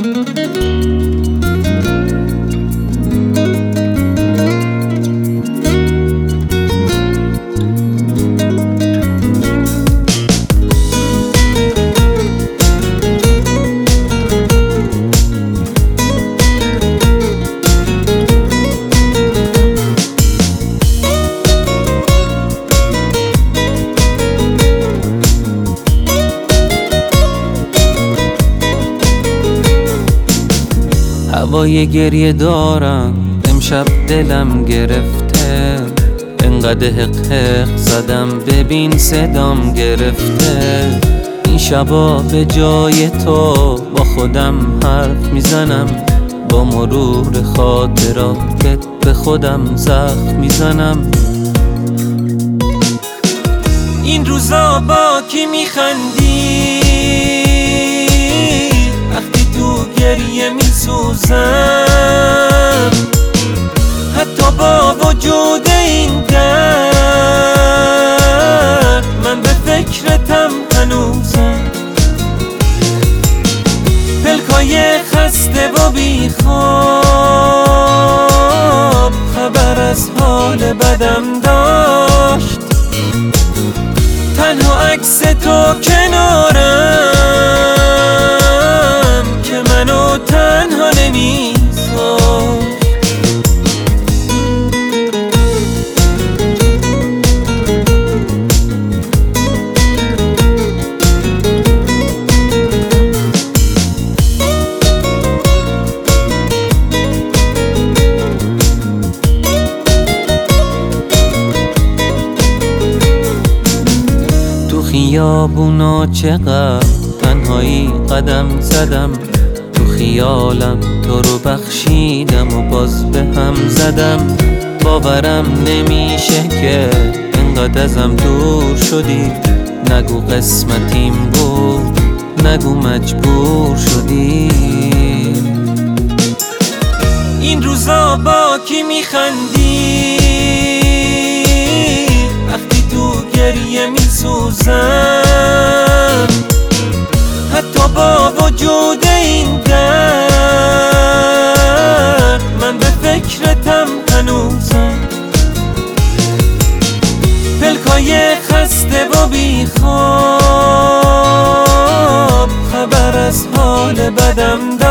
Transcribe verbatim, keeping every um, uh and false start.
هوای گریه دارم امشب دلم گرفته، انقدر حق حق زدم ببین صدام گرفته. این شبا به جای تو با خودم حرف میزنم، با مرور خاطراتت به خودم زخم میزنم. این روزا با کی میخندی وقتی تو گریه میسوزم؟ حتی با وجود این درد من به فکرتم هنوزم. پلکای خسته و بیخواب خبر از حال بدم داشت، تنها عکس تو کنارم که منو تنها نمیذاشت. خیابونا چقدر تنهایی قدم زدم، تو خیالم تو رو بخشیدم و باز به هم زدم. باورم نمیشه که انقدر ازم دور شدی، نگو قسمتیم بود، نگو مجبور شدی. این روزا با کی میخندی وقتی تو گریه میسوزم؟ حتی با وجود این درد من به فکرتم هنوزم. پلکای خسته و بیخواب خبر از حال بدم